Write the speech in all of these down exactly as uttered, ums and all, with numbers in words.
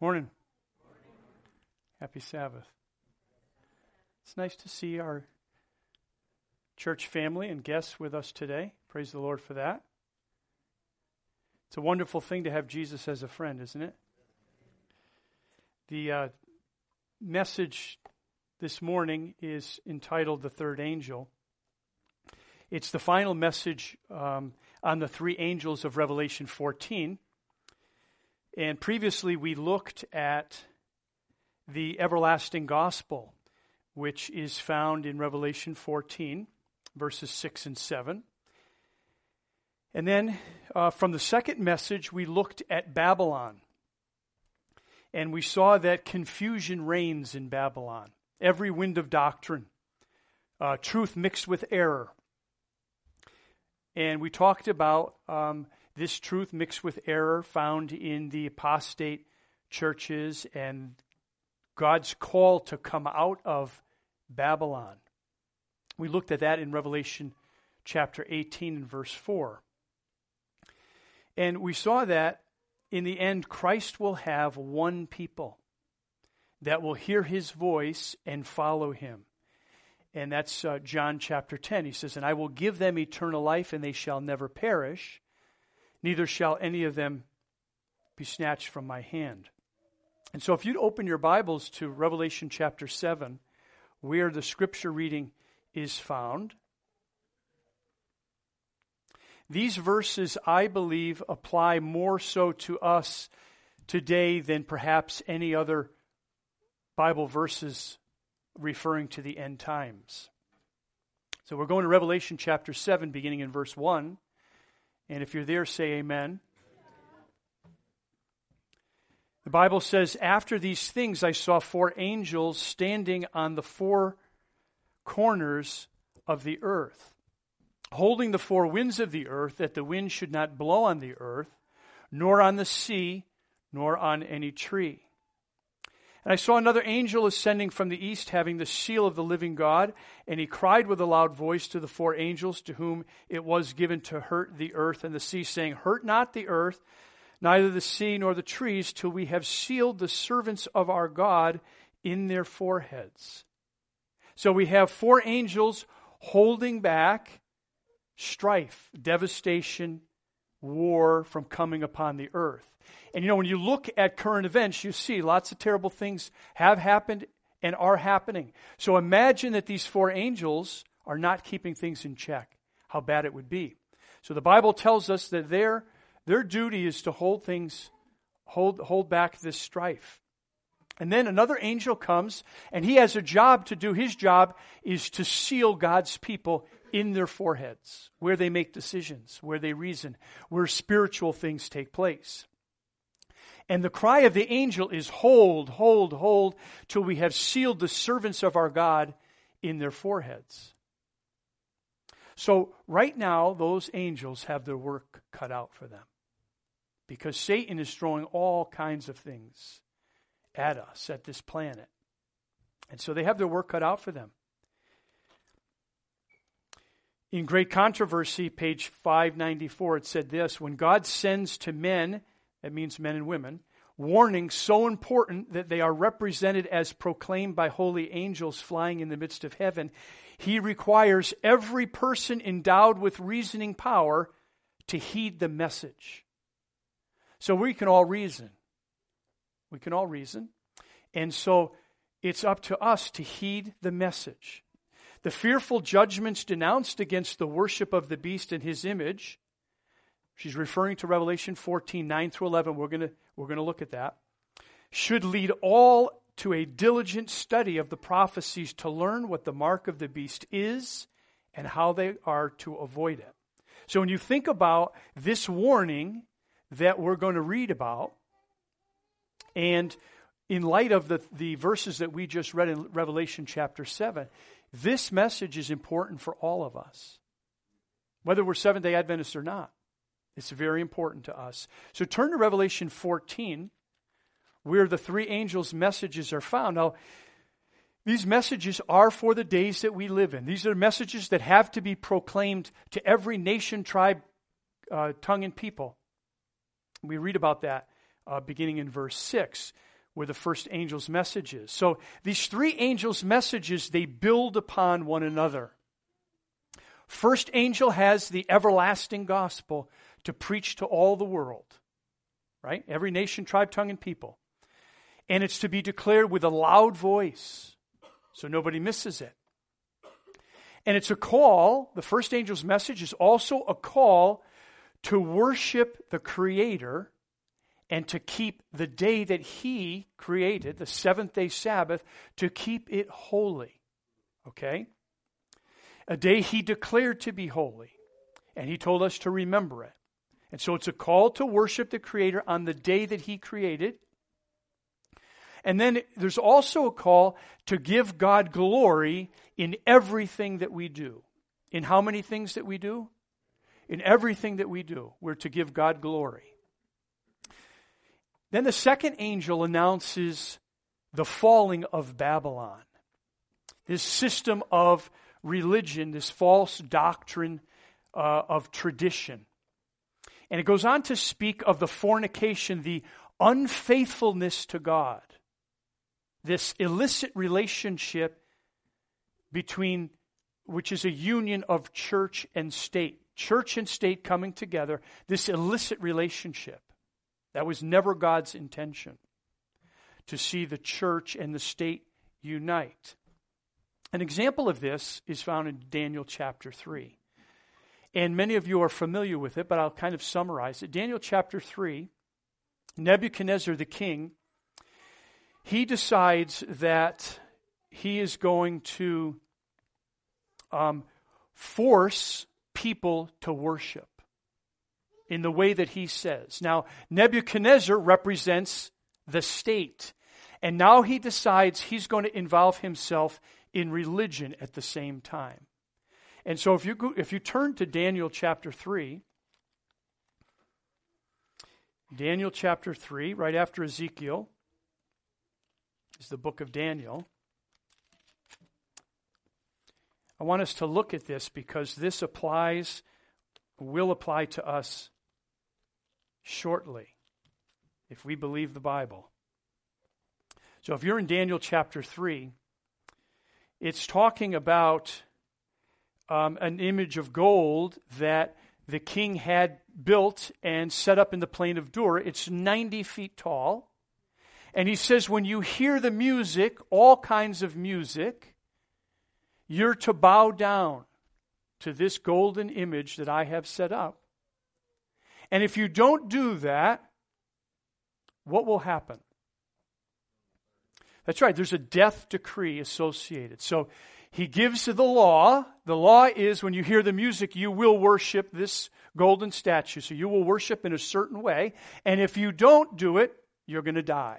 Morning. Happy Sabbath. It's nice to see our church family and guests with us today. Praise the Lord for that. It's a wonderful thing to have Jesus as a friend, isn't it? The uh, message this morning is entitled The Third Angel. It's the final message um, on the three angels of Revelation fourteen. And previously we looked at the everlasting gospel, which is found in Revelation fourteen, verses six and seven. And then uh, from the second message, we looked at Babylon. And we saw that confusion reigns in Babylon. Every wind of doctrine, uh, truth mixed with error. And we talked about um, this truth mixed with error found in the apostate churches and God's call to come out of Babylon. We looked at that in Revelation chapter eighteen and verse four. And we saw that in the end, Christ will have one people that will hear his voice and follow him. And that's uh, John chapter ten. He says, "And I will give them eternal life, and they shall never perish, neither shall any of them be snatched from my hand." And so if you'd open your Bibles to Revelation chapter seven, where the scripture reading is found. These verses, I believe, apply more so to us today than perhaps any other Bible verses referring to the end times. So we're going to Revelation chapter seven, beginning in verse one. And if you're there, say amen. The Bible says, "After these things I saw four angels standing on the four corners of the earth, holding the four winds of the earth, that the wind should not blow on the earth, nor on the sea, nor on any tree. And I saw another angel ascending from the east, having the seal of the living God, and he cried with a loud voice to the four angels to whom it was given to hurt the earth and the sea, saying, Hurt not the earth, neither the sea nor the trees, till we have sealed the servants of our God in their foreheads." So we have four angels holding back strife, devastation, war from coming upon the earth. And you know, when you look at current events, you see lots of terrible things have happened and are happening. So imagine that these four angels are not keeping things in check. How bad it would be. So the Bible tells us that their, their duty is to hold things, hold, hold back this strife. And then another angel comes, and he has a job to do. His job is to seal God's people in their foreheads, where they make decisions, where they reason, where spiritual things take place. And the cry of the angel is, Hold, hold, hold, till we have sealed the servants of our God in their foreheads. So right now, those angels have their work cut out for them, because Satan is throwing all kinds of things at us, at this planet. And so they have their work cut out for them. In Great Controversy, page five ninety-four, it said this: "When God sends to men," that means men and women, "warnings so important that they are represented as proclaimed by holy angels flying in the midst of heaven, he requires every person endowed with reasoning power to heed the message." So we can all reason. We can all reason. And so it's up to us to heed the message. The fearful judgments denounced against the worship of the beast and his image, she's referring to Revelation fourteen, nine through eleven. We're going to we're going to look at that. Should lead all to a diligent study of the prophecies to learn what the mark of the beast is and how they are to avoid it. So when you think about this warning that we're going to read about, and in light of the, the verses that we just read in Revelation chapter seven, this message is important for all of us, whether we're Seventh-day Adventists or not. It's very important to us. So turn to Revelation fourteen, where the three angels' messages are found. Now, these messages are for the days that we live in. These are messages that have to be proclaimed to every nation, tribe, uh, tongue, and people. We read about that uh, beginning in verse six. where the first angel's message is. So these three angels' messages, they build upon one another. First angel has the everlasting gospel to preach to all the world, right? Every nation, tribe, tongue, and people. And it's to be declared with a loud voice, so nobody misses it. And it's a call, the first angel's message is also a call to worship the Creator and to keep the day that He created, the seventh day Sabbath, to keep it holy. Okay? A day He declared to be holy, and He told us to remember it. And so it's a call to worship the Creator on the day that He created. And then there's also a call to give God glory in everything that we do. In how many things that we do? In everything that we do, we're to give God glory. Then the second angel announces the falling of Babylon. This system of religion, this false doctrine uh, of tradition. And it goes on to speak of the fornication, the unfaithfulness to God. This illicit relationship between, which is a union of church and state. Church and state coming together, this illicit relationship. That was never God's intention, to see the church and the state unite. An example of this is found in Daniel chapter three. And many of you are familiar with it, but I'll kind of summarize it. Daniel chapter three, Nebuchadnezzar the king, he decides that he is going to um, force people to worship in the way that he says. Now, Nebuchadnezzar represents the state. And now he decides he's going to involve himself in religion at the same time. And so if you go, if you turn to Daniel chapter three, Daniel chapter three, right after Ezekiel, is the book of Daniel. I want us to look at this because this applies, will apply to us shortly if we believe the Bible. So if you're in Daniel chapter three, it's talking about um, an image of gold that the king had built and set up in the plain of Dura. It's ninety feet tall. And he says, when you hear the music, all kinds of music, you're to bow down to this golden image that I have set up. And if you don't do that, what will happen? That's right, there's a death decree associated. So he gives the law. The law is when you hear the music, you will worship this golden statue. So you will worship in a certain way. And if you don't do it, you're going to die.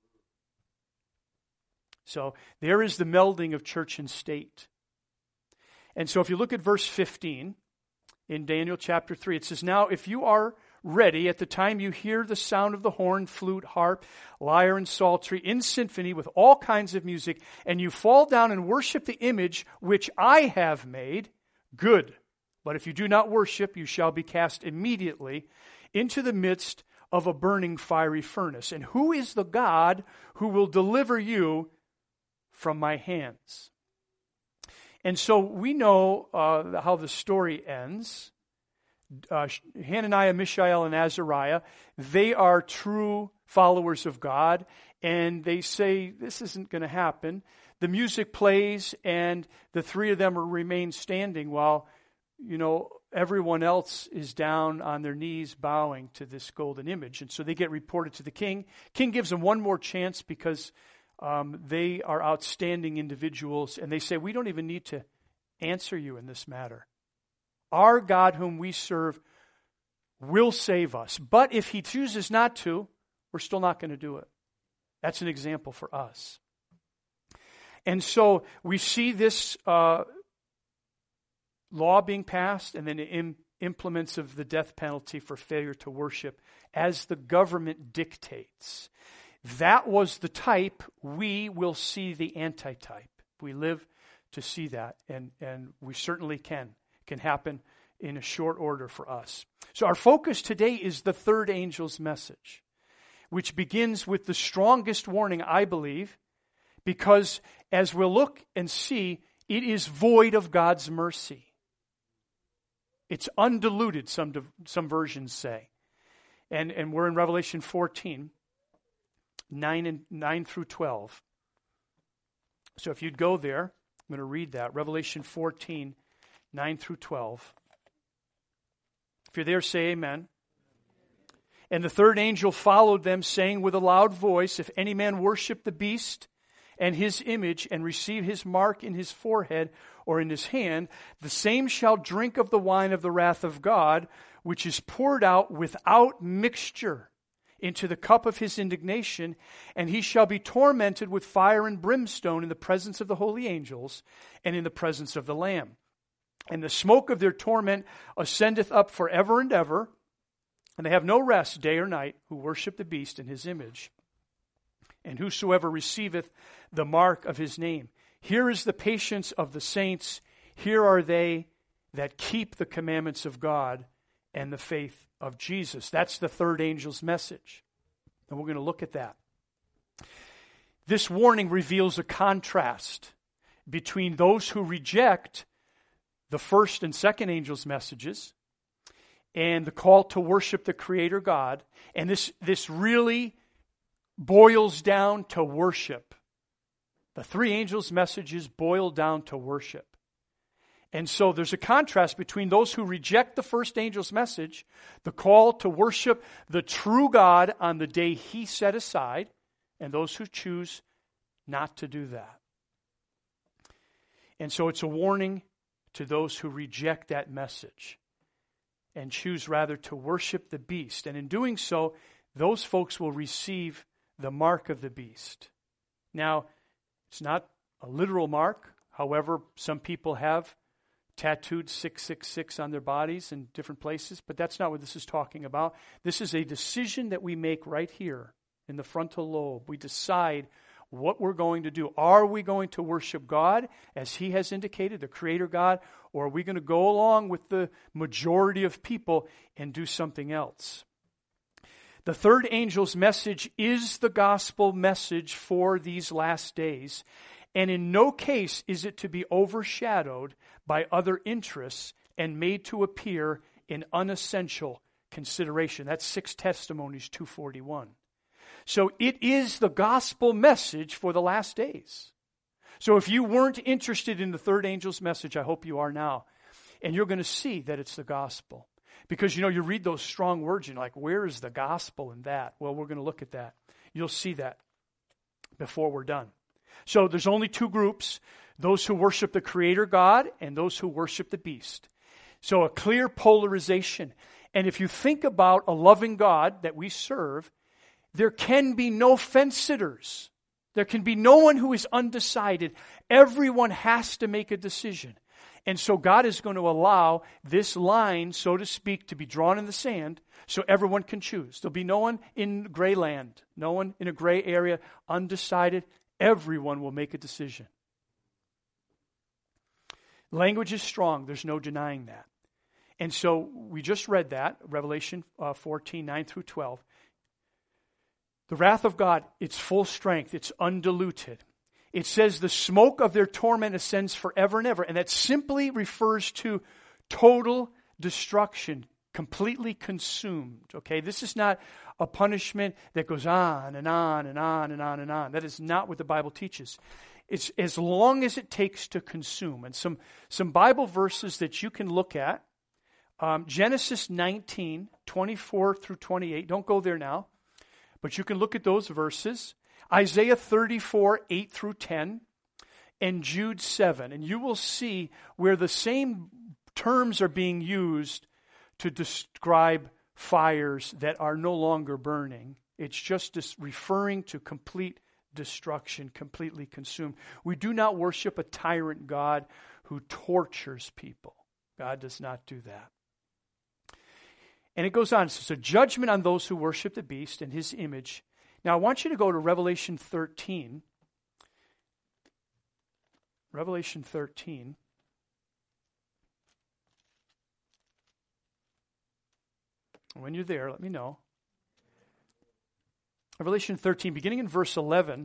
So there is the melding of church and state. And so if you look at verse fifteen in Daniel chapter three, it says, now if you are ready at the time you hear the sound of the horn, flute, harp, lyre, and psaltery in symphony with all kinds of music, and you fall down and worship the image which I have made, good. But if you do not worship, you shall be cast immediately into the midst of a burning fiery furnace. And who is the God who will deliver you from my hands? And so we know uh, how the story ends. Uh, Hananiah, Mishael, and Azariah, they are true followers of God, and they say, this isn't going to happen. The music plays, and the three of them are, remain standing while, you know, everyone else is down on their knees bowing to this golden image. And so they get reported to the king. King gives them one more chance because um, they are outstanding individuals, and they say, we don't even need to answer you in this matter. Our God whom we serve will save us. But if he chooses not to, we're still not going to do it. That's an example for us. And so we see this uh, law being passed and then im- implements of the death penalty for failure to worship as the government dictates. That was the type. We will see the antitype. We live to see that, and, and we certainly can. Can happen in a short order for us. So our focus today is the third angel's message. which begins with the strongest warning, I believe, because as we'll look and see, it is void of God's mercy. It's undiluted, some, some versions say. And, and we're in Revelation fourteen, nine, and, nine through twelve. So if you'd go there, I'm going to read that. Revelation fourteen, nine through twelve. If you're there, say amen. And the third angel followed them, saying with a loud voice, if any man worship the beast and his image, and receive his mark in his forehead or in his hand, the same shall drink of the wine of the wrath of God, which is poured out without mixture into the cup of his indignation, and he shall be tormented with fire and brimstone in the presence of the holy angels and in the presence of the Lamb. And the smoke of their torment ascendeth up forever and ever, and they have no rest day or night who worship the beast in his image, and whosoever receiveth the mark of his name. Here is the patience of the saints. Here are they that keep the commandments of God and the faith of Jesus. That's the third angel's message. And we're going to look at that. This warning reveals a contrast between those who reject the first and second angel's messages and the call to worship the Creator God. And this, this really boils down to worship. The three angels' messages boil down to worship. And so there's a contrast between those who reject the first angel's message, the call to worship the true God on the day he set aside, and those who choose not to do that. And so it's a warning to those who reject that message and choose rather to worship the beast. And in doing so, those folks will receive the mark of the beast. Now, it's not a literal mark. However, some people have tattooed six six six on their bodies in different places, but that's not what this is talking about. This is a decision that we make right here in the frontal lobe. We decide what we're going to do. Are we going to worship God as he has indicated, the Creator God, or are we going to go along with the majority of people and do something else? The third angel's message is the gospel message for these last days, and in no case is it to be overshadowed by other interests and made to appear in unessential consideration. That's Six Testimonies two forty-one. So it is the gospel message for the last days. So if you weren't interested in the third angel's message, I hope you are now. And you're going to see that it's the gospel. Because, you know, you read those strong words, and you're like, where is the gospel in that? Well, we're going to look at that. You'll see that before we're done. So there's only two groups, those who worship the Creator God and those who worship the beast. So a clear polarization. And if you think about a loving God that we serve, there can be no fence-sitters. There can be no one who is undecided. Everyone has to make a decision. And so God is going to allow this line, so to speak, to be drawn in the sand so everyone can choose. There'll be no one in gray land, no one in a gray area, undecided. Everyone will make a decision. Language is strong. There's no denying that. And so we just read that, Revelation uh, fourteen, nine through twelve. The wrath of God, it's full strength. It's undiluted. It says the smoke of their torment ascends forever and ever. And that simply refers to total destruction, completely consumed. Okay, this is not a punishment that goes on and on and on and on and on. That is not what the Bible teaches. It's as long as it takes to consume. And some, some Bible verses that you can look at. Um, Genesis nineteen, twenty-four through twenty-eight. Don't go there now. But you can look at those verses. Isaiah thirty-four, eight through ten, and Jude seven. And you will see where the same terms are being used to describe fires that are no longer burning. It's just dis- referring to complete destruction, completely consumed. We do not worship a tyrant God who tortures people. God does not do that. And it goes on. It says, a judgment on those who worship the beast and his image. Now, I want you to go to Revelation thirteen. Revelation thirteen. When you're there, let me know. Revelation thirteen, beginning in verse eleven.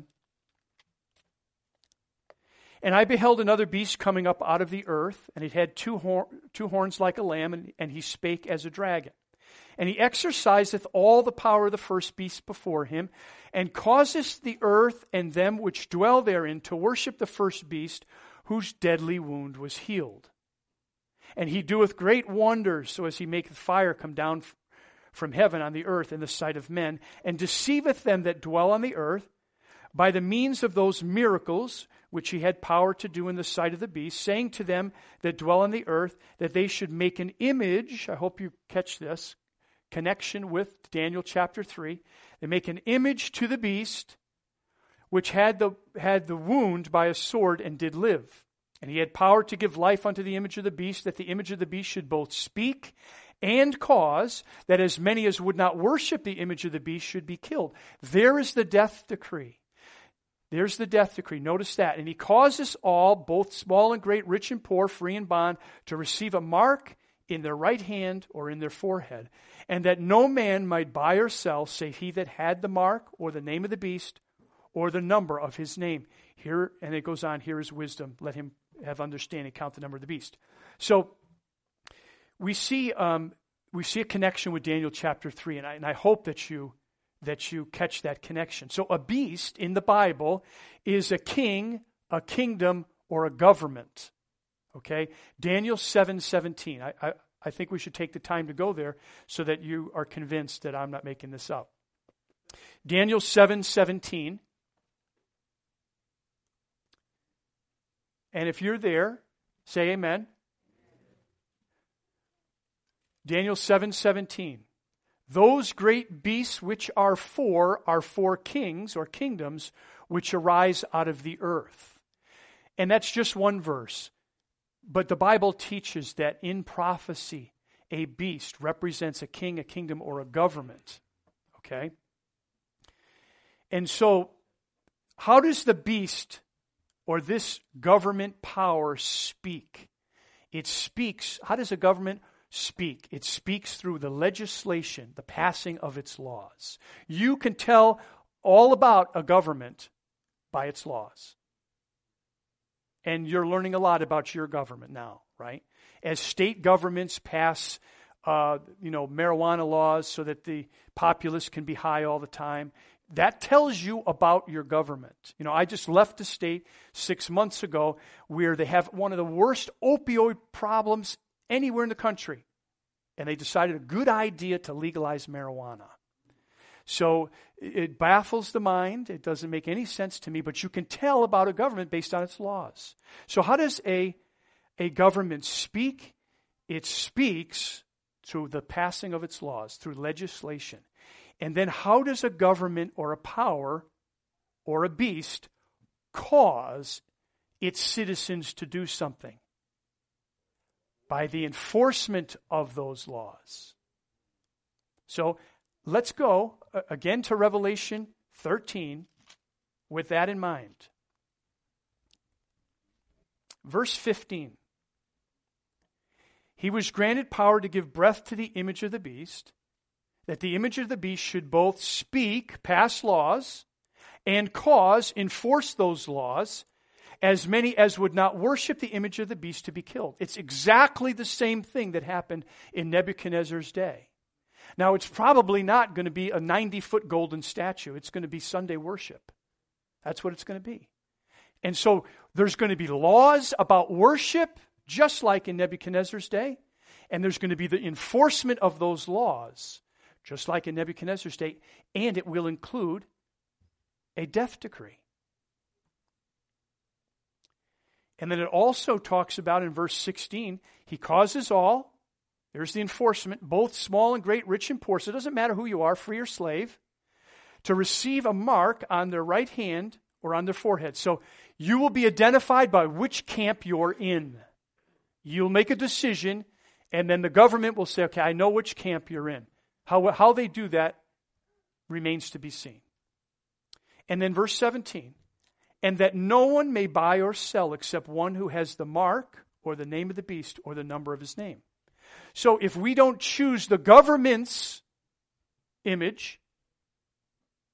And I beheld another beast coming up out of the earth, and it had two, hor- two horns like a lamb, and, and he spake as a dragon. And he exerciseth all the power of the first beast before him, and causeth the earth and them which dwell therein to worship the first beast, whose deadly wound was healed. And he doeth great wonders, so as he maketh fire come down f- from heaven on the earth in the sight of men, and deceiveth them that dwell on the earth, by the means of those miracles which he had power to do in the sight of the beast, saying to them that dwell on the earth, that they should make an image. I hope you catch this connection with Daniel chapter three. They make an image to the beast, which had the, had the wound by a sword and did live. And he had power to give life unto the image of the beast, that the image of the beast should both speak and cause that as many as would not worship the image of the beast should be killed. There is the death decree. There's the death decree. Notice that. And he causes all, both small and great, rich and poor, free and bond, to receive a mark in their right hand or in their forehead, and that no man might buy or sell, save he that had the mark or the name of the beast or the number of his name. Here, and it goes on, here is wisdom. Let him have understanding, count the number of the beast. So we see um, we see a connection with Daniel chapter three, and I, and I hope that you that you catch that connection. So a beast in the Bible is a king, a kingdom, or a government. Okay? Daniel seven seventeen. I, I, I think we should take the time to go there so that you are convinced that I'm not making this up. Daniel seven seventeen. And if you're there, say amen. Daniel seven seventeen. Those great beasts which are four are four kings or kingdoms which arise out of the earth. And that's just one verse. But the Bible teaches that in prophecy, a beast represents a king, a kingdom, or a government. Okay? And so, how does the beast or this government power speak? It speaks. How does a government speak? It speaks through the legislation, the passing of its laws. You can tell all about a government by its laws. And you're learning a lot about your government now, right? As state governments pass, uh, you know, marijuana laws so that the populace can be high all the time, that tells you about your government. You know, I just left a state six months ago where they have one of the worst opioid problems anywhere in the country. And they decided a good idea to legalize marijuana. So it baffles the mind. It doesn't make any sense to me, but you can tell about a government based on its laws. So how does a, a government speak? It speaks through the passing of its laws, through legislation. And then how does a government or a power or a beast cause its citizens to do something? By the enforcement of those laws. So let's go uh, again to Revelation thirteen with that in mind. Verse fifteen. He was granted power to give breath to the image of the beast, that the image of the beast should both speak, pass laws, and cause, enforce those laws, as many as would not worship the image of the beast to be killed. It's exactly the same thing that happened in Nebuchadnezzar's day. Now, it's probably not going to be a ninety-foot golden statue. It's going to be Sunday worship. That's what it's going to be. And so there's going to be laws about worship, just like in Nebuchadnezzar's day. And there's going to be the enforcement of those laws, just like in Nebuchadnezzar's day. And it will include a death decree. And then it also talks about in verse sixteen, he causes all, there's the enforcement, both small and great, rich and poor, so it doesn't matter who you are, free or slave, to receive a mark on their right hand or on their forehead. So you will be identified by which camp you're in. You'll make a decision, and then the government will say, okay, I know which camp you're in. How, how they do that remains to be seen. And then verse seventeen, and that no one may buy or sell except one who has the mark or the name of the beast or the number of his name. So if we don't choose the government's image,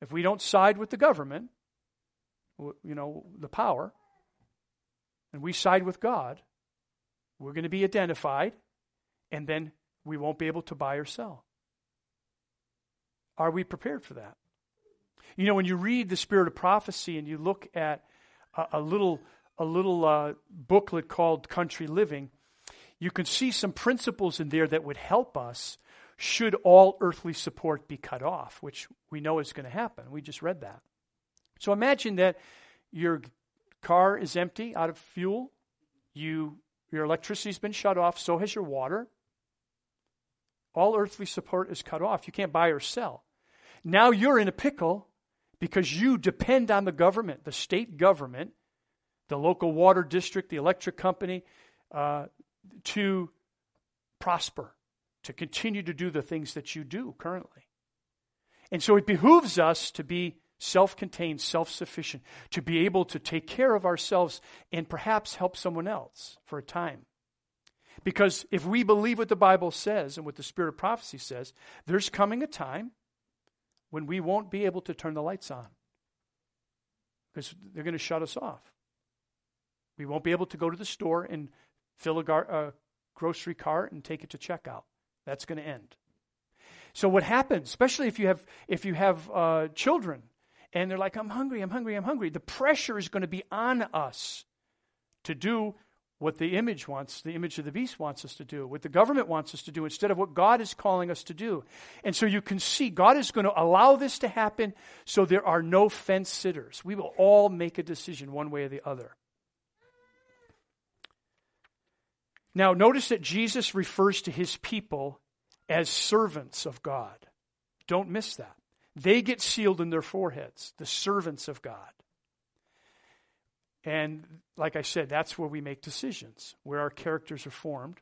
If we don't side with the government, you know, the power, and we side with God, we're going to be identified, and then we won't be able to buy or sell. Are we prepared for that? You know, when you read the Spirit of Prophecy and you look at a, a little, a little uh, booklet called Country Living, you can see some principles in there that would help us should all earthly support be cut off, which we know is going to happen. We just read that. So imagine that your car is empty, out of fuel. You, your electricity's been shut off, so has your water. All earthly support is cut off. You can't buy or sell. Now you're in a pickle because you depend on the government, the state government, the local water district, the electric company, uh, to prosper, to continue to do the things that you do currently. And so it behooves us to be self-contained, self-sufficient, to be able to take care of ourselves and perhaps help someone else for a time. Because if we believe what the Bible says and what the Spirit of Prophecy says, there's coming a time when we won't be able to turn the lights on because they're going to shut us off. We won't be able to go to the store and fill a gar- uh, grocery cart and take it to checkout. That's going to end. So what happens, especially if you have if you have uh, children, and they're like, I'm hungry, I'm hungry, I'm hungry. The pressure is going to be on us to do what the image wants, the image of the beast wants us to do, what the government wants us to do, instead of what God is calling us to do. And so you can see God is going to allow this to happen so there are no fence sitters. We will all make a decision one way or the other. Now, notice that Jesus refers to his people as servants of God. Don't miss that. They get sealed in their foreheads, the servants of God. And like I said, that's where we make decisions, where our characters are formed.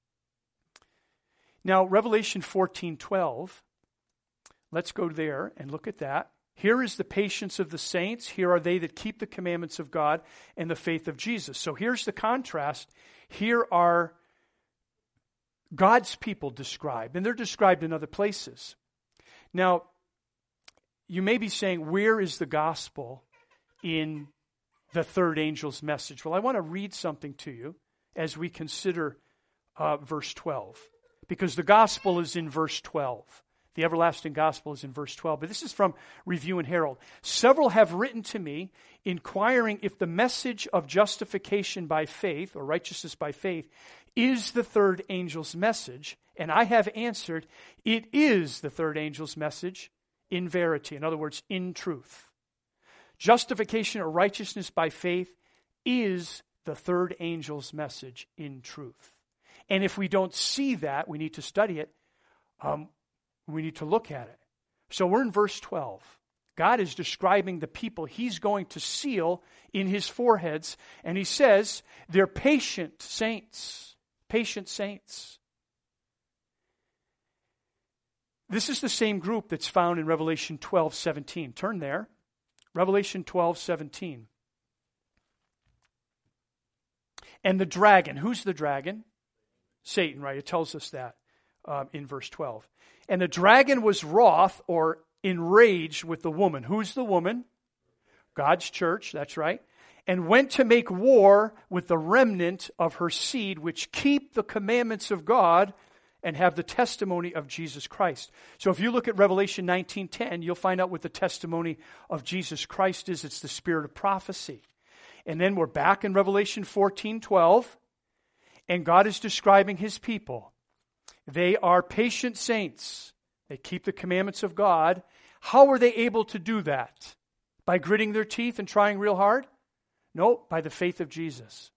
Now, Revelation fourteen twelve, let's go there and look at that. Here is the patience of the saints. Here are they that keep the commandments of God and the faith of Jesus. So here's the contrast. Here are God's people described, and they're described in other places. Now, you may be saying, where is the gospel in the third angel's message? Well, I want to read something to you as we consider uh, verse twelve, because the gospel is in verse twelve. The everlasting gospel is in verse twelve. But this is from Review and Herald. Several have written to me, inquiring if the message of justification by faith, or righteousness by faith, is the third angel's message. And I have answered, it is the third angel's message in verity. In other words, in truth. Justification or righteousness by faith is the third angel's message in truth. And if we don't see that, we need to study it. Um, we need to look at it. So we're in verse twelve. God is describing the people he's going to seal in his foreheads. And he says, they're patient saints. Patient saints. This is the same group that's found in Revelation twelve seventeen. Turn there. Revelation twelve seventeen. And the dragon. Who's the dragon? Satan, right? It tells us that um, in verse twelve. And the dragon was wroth or enraged with the woman. Who's the woman? God's church, that's right. And went to make war with the remnant of her seed, which keep the commandments of God and have the testimony of Jesus Christ. So if you look at Revelation nineteen ten, you'll find out what the testimony of Jesus Christ is. It's the spirit of prophecy. And then we're back in Revelation fourteen twelve, and God is describing his people. They are patient saints. They keep the commandments of God. How are they able to do that? By gritting their teeth and trying real hard? No, by the faith of Jesus.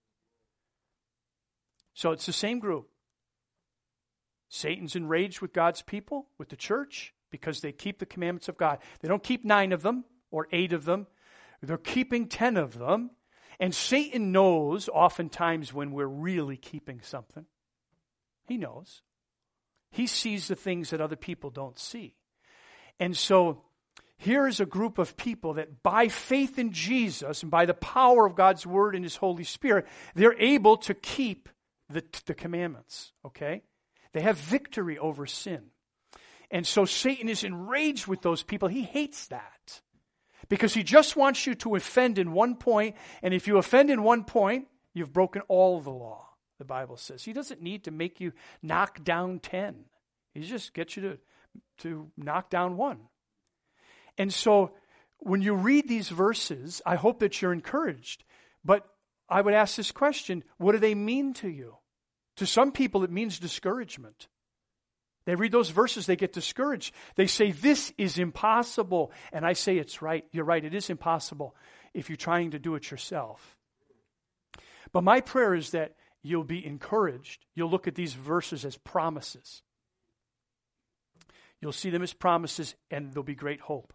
So it's the same group. Satan's enraged with God's people, with the church, because they keep the commandments of God. They don't keep nine of them or eight of them. They're keeping ten of them. And Satan knows oftentimes when we're really keeping something. He knows. He sees the things that other people don't see. And so here is a group of people that by faith in Jesus and by the power of God's word and his Holy Spirit, they're able to keep the, the commandments, okay? They have victory over sin. And so Satan is enraged with those people. He hates that because he just wants you to offend in one point. And if you offend in one point, you've broken all of the law, the Bible says. He doesn't need to make you knock down ten. He just gets you to, to knock down one. And so when you read these verses, I hope that you're encouraged. But I would ask this question, what do they mean to you? To some people, it means discouragement. They read those verses, they get discouraged. They say, this is impossible. And I say, it's right. You're right, it is impossible if you're trying to do it yourself. But my prayer is that you'll be encouraged. You'll look at these verses as promises. You'll see them as promises, and there'll be great hope.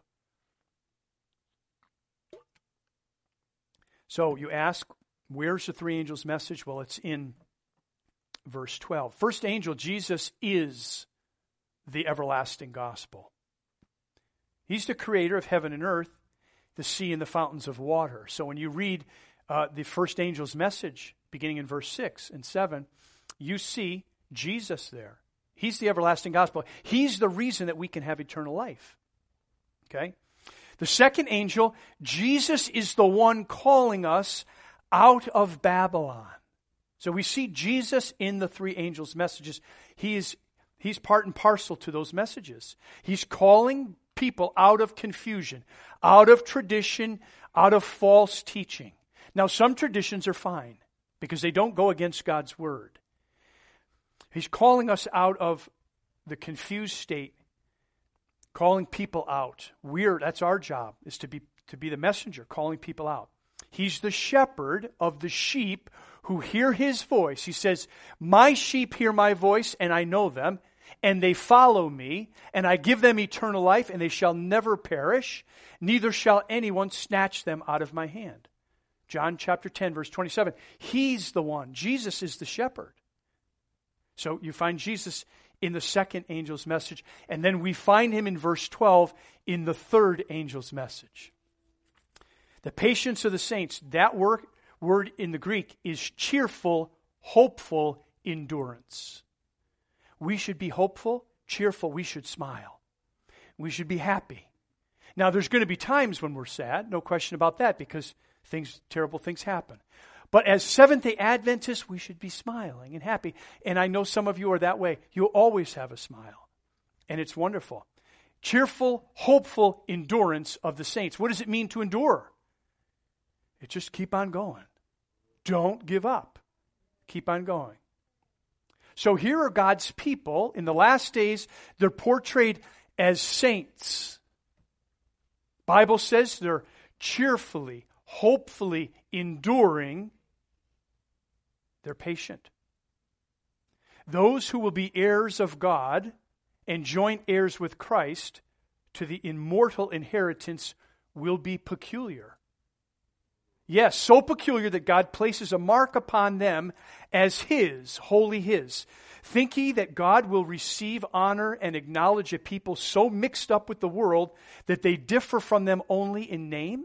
So you ask, where's the three angels' message? Well, it's in verse twelve. First angel, Jesus is the everlasting gospel. He's the creator of heaven and earth, the sea and the fountains of water. So when you read uh, the first angel's message, beginning in verse six and seven, you see Jesus there. He's the everlasting gospel. He's the reason that we can have eternal life. Okay? The second angel, Jesus is the one calling us out of Babylon. So we see Jesus in the three angels' messages. He is, he's part and parcel to those messages. He's calling people out of confusion, out of tradition, out of false teaching. Now, some traditions are fine because they don't go against God's word. He's calling us out of the confused state, calling people out. We're, that's our job, is to be, to be the messenger, calling people out. He's the shepherd of the sheep who hear his voice. He says, my sheep hear my voice, and I know them, and they follow me, and I give them eternal life, and they shall never perish, neither shall anyone snatch them out of my hand. John chapter ten, verse twenty-seven. He's the one. Jesus is the shepherd. So you find Jesus in the second angel's message, and then we find him in verse twelve in the third angel's message. The patience of the saints, that word, word in the Greek is cheerful, hopeful endurance. We should be hopeful, cheerful. We should smile. We should be happy. Now, there's going to be times when we're sad, no question about that, because things, terrible things happen. But as Seventh-day Adventists, we should be smiling and happy. And I know some of you are that way. You'll always have a smile. And it's wonderful. Cheerful, hopeful endurance of the saints. What does it mean to endure? It just keep on going. Don't give up. Keep on going. So here are God's people. In the last days, they're portrayed as saints. Bible says they're cheerfully, hopefully enduring. They're patient. Those who will be heirs of God and joint heirs with Christ to the immortal inheritance will be peculiar. Yes, so peculiar that God places a mark upon them as His, wholly His. Think ye that God will receive honor and acknowledge a people so mixed up with the world that they differ from them only in name?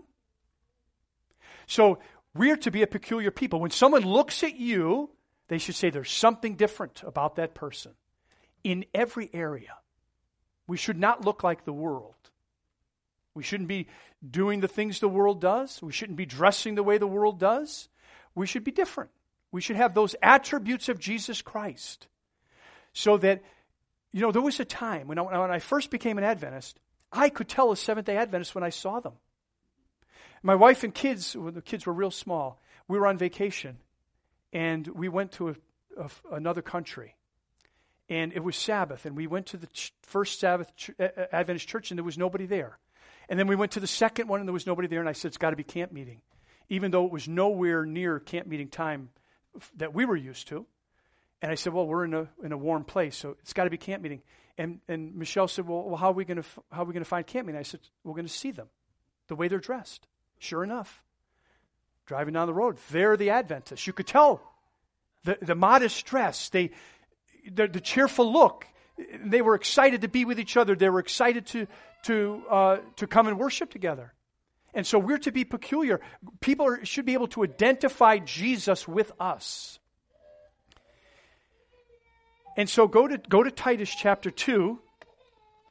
So we're to be a peculiar people. When someone looks at you, they should say there's something different about that person. In every area. We should not look like the world. We shouldn't be doing the things the world does. We shouldn't be dressing the way the world does. We should be different. We should have those attributes of Jesus Christ. So that, you know, there was a time when I, when I first became an Adventist, I could tell a Seventh-day Adventist when I saw them. My wife and kids, when the kids were real small, we were on vacation, and we went to a, a, another country. And it was Sabbath, and we went to the ch- first Sabbath ch- Adventist church, and there was nobody there. And then we went to the second one, and there was nobody there, and I said, it's got to be camp meeting, even though it was nowhere near camp meeting time that we were used to. And I said, well, we're in a in a warm place, so it's got to be camp meeting. And and Michelle said, well, well how are we going to how are we going to find camp meeting? I said, we're going to see them, the way they're dressed. Sure enough, driving down the road, there are the Adventists. You could tell the the modest dress, they the, the cheerful look. They were excited to be with each other. They were excited to to uh, to come and worship together. And so we're to be peculiar. People are, should be able to identify Jesus with us. And so go to go to Titus chapter two.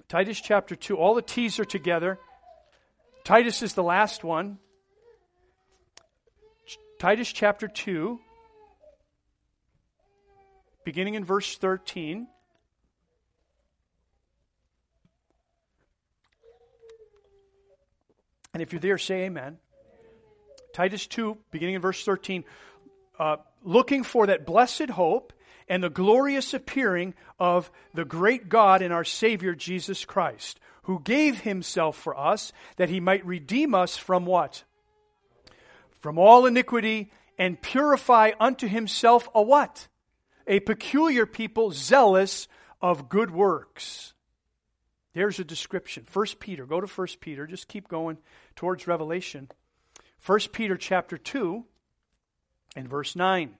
Titus chapter two. All the T's are together. Titus is the last one. Titus chapter two, beginning in verse thirteen. And if you're there, say amen. Titus two, beginning in verse thirteen. Uh, looking for that blessed hope and the glorious appearing of the great God and our Savior Jesus Christ, who gave himself for us that he might redeem us from what? From all iniquity, and purify unto himself a what? A peculiar people, zealous of good works. There's a description. First Peter, go to First Peter, just keep going towards Revelation. First Peter chapter two and verse nine.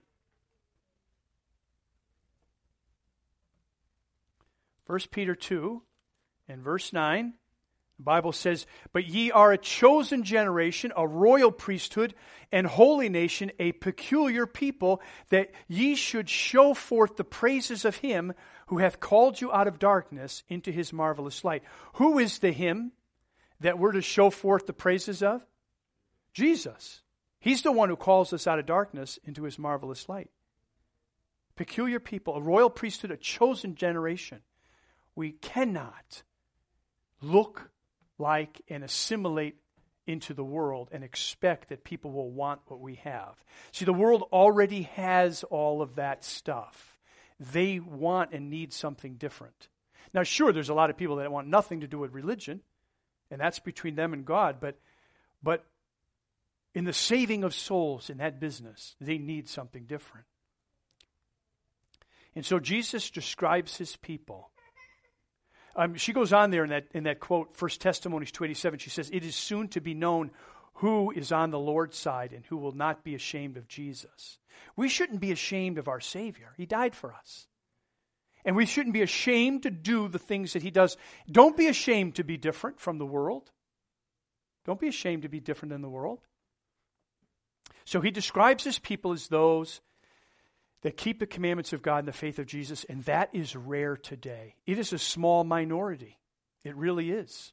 First Peter two and verse nine. The Bible says, but ye are a chosen generation, a royal priesthood, and holy nation, a peculiar people, that ye should show forth the praises of him who hath called you out of darkness into his marvelous light. Who is the him that we're to show forth the praises of? Jesus. He's the one who calls us out of darkness into his marvelous light. Peculiar people, a royal priesthood, a chosen generation. We cannot look like and assimilate into the world and expect that people will want what we have. See, the world already has all of that stuff. They want and need something different. Now, sure, there's a lot of people that want nothing to do with religion, and that's between them and God, but but in the saving of souls in that business, they need something different. And so Jesus describes his people. Um, she goes on there in that in that quote, First Testimonies two eighty-seven, she says, it is soon to be known who is on the Lord's side and who will not be ashamed of Jesus. We shouldn't be ashamed of our Savior. He died for us. And we shouldn't be ashamed to do the things that he does. Don't be ashamed to be different from the world. Don't be ashamed to be different than the world. So he describes his people as those that keep the commandments of God and the faith of Jesus, and that is rare today. It is a small minority. It really is.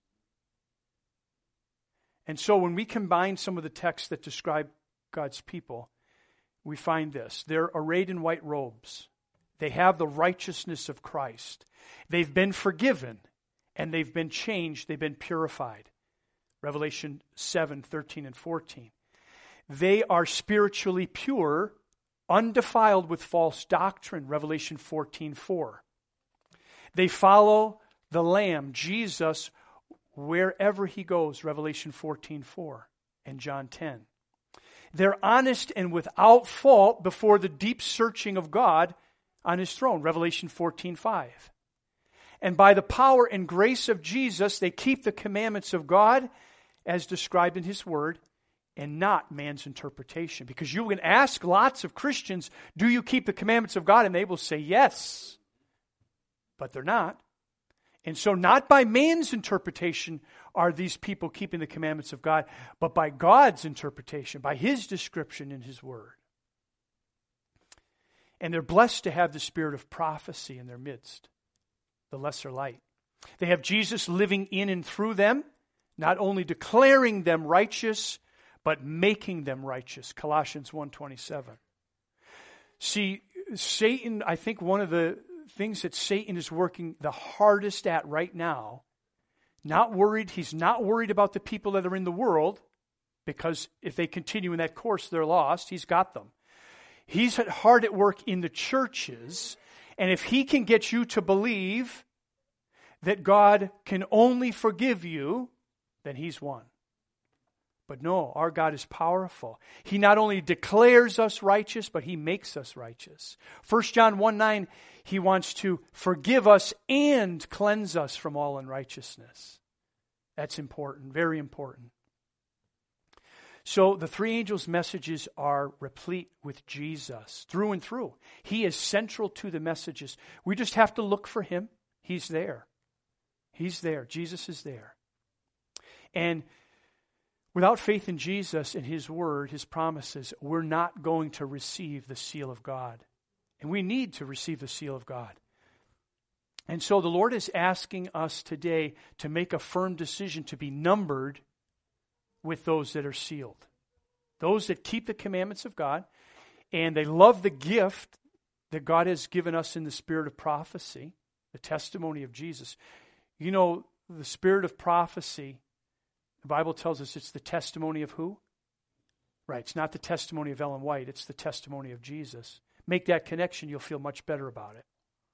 And so when we combine some of the texts that describe God's people, we find this. They're arrayed in white robes. They have the righteousness of Christ. They've been forgiven, and they've been changed. They've been purified. Revelation seven, thirteen, and fourteen. They are spiritually pure, undefiled with false doctrine, Revelation fourteen four. They follow the Lamb, Jesus, wherever he goes, Revelation fourteen four and John ten. They're honest and without fault before the deep searching of God on his throne, Revelation fourteen five. And by the power and grace of Jesus, they keep the commandments of God as described in his word, and not man's interpretation. Because you can ask lots of Christians, do you keep the commandments of God? And they will say yes. But they're not. And so not by man's interpretation are these people keeping the commandments of God, but by God's interpretation, by his description in his word. And they're blessed to have the spirit of prophecy in their midst, the lesser light. They have Jesus living in and through them, not only declaring them righteous, but making them righteous. Colossians one twenty-seven. See, Satan, I think one of the things that Satan is working the hardest at right now, not worried, he's not worried about the people that are in the world, because if they continue in that course, they're lost. He's got them. He's hard at work in the churches, and if he can get you to believe that God can only forgive you, then he's won. But no, our God is powerful. He not only declares us righteous, but he makes us righteous. First John one nine, he wants to forgive us and cleanse us from all unrighteousness. That's important, very important. So the three angels' messages are replete with Jesus through and through. He is central to the messages. We just have to look for him. He's there. He's there. Jesus is there. And without faith in Jesus and his word, his promises, we're not going to receive the seal of God. And we need to receive the seal of God. And so the Lord is asking us today to make a firm decision to be numbered with those that are sealed. Those that keep the commandments of God, and they love the gift that God has given us in the spirit of prophecy, the testimony of Jesus. You know, the spirit of prophecy, the Bible tells us it's the testimony of who? Right, it's not the testimony of Ellen White, it's the testimony of Jesus. Make that connection, you'll feel much better about it.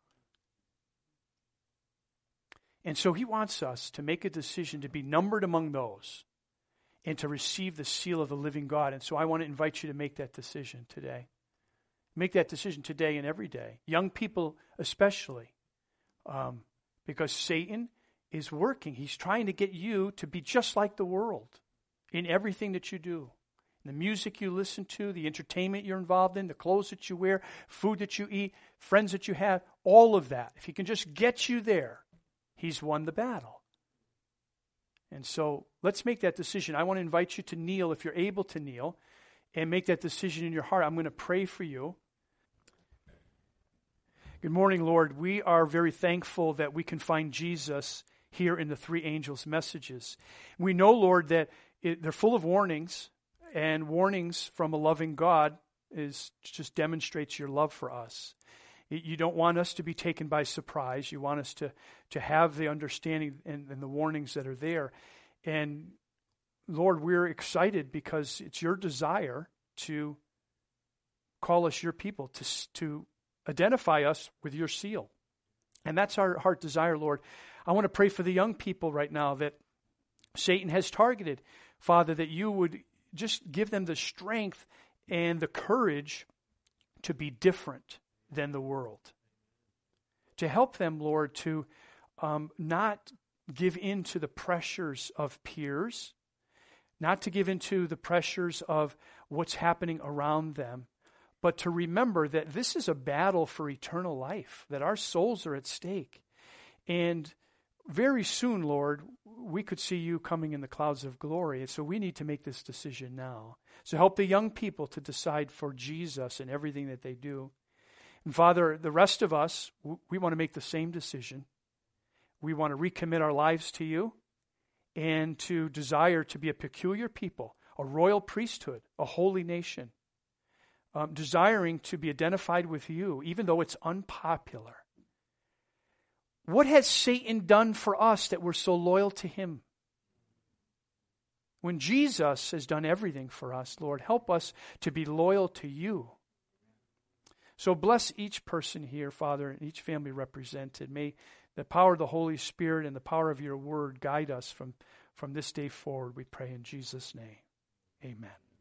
And so he wants us to make a decision to be numbered among those and to receive the seal of the living God. And so I want to invite you to make that decision today. Make that decision today and every day. Young people especially, um, because Satan is working. He's trying to get you to be just like the world in everything that you do. The music you listen to, the entertainment you're involved in, the clothes that you wear, food that you eat, friends that you have, all of that. If he can just get you there, he's won the battle. And so let's make that decision. I want to invite you to kneel if you're able to kneel and make that decision in your heart. I'm going to pray for you. Good morning, Lord. We are very thankful that we can find Jesus here in the three angels' messages. We know, Lord, that it, they're full of warnings, and warnings from a loving God is just demonstrates your love for us. You don't want us to be taken by surprise. You want us to, to have the understanding and, and the warnings that are there. And Lord, we're excited because it's your desire to call us your people, to, to identify us with your seal. And that's our heart desire, Lord. I want to pray for the young people right now that Satan has targeted. Father, that you would just give them the strength and the courage to be different than the world. To help them, Lord, to um, not give in to the pressures of peers, not to give in to the pressures of what's happening around them, but to remember that this is a battle for eternal life, that our souls are at stake. And very soon, Lord, we could see you coming in the clouds of glory. And so we need to make this decision now. So help the young people to decide for Jesus in everything that they do. And Father, the rest of us, we want to make the same decision. We want to recommit our lives to you and to desire to be a peculiar people, a royal priesthood, a holy nation, um, desiring to be identified with you, even though it's unpopular. What has Satan done for us that we're so loyal to him? When Jesus has done everything for us, Lord, help us to be loyal to you. So bless each person here, Father, and each family represented. May the power of the Holy Spirit and the power of your word guide us from, from this day forward, we pray in Jesus' name. Amen.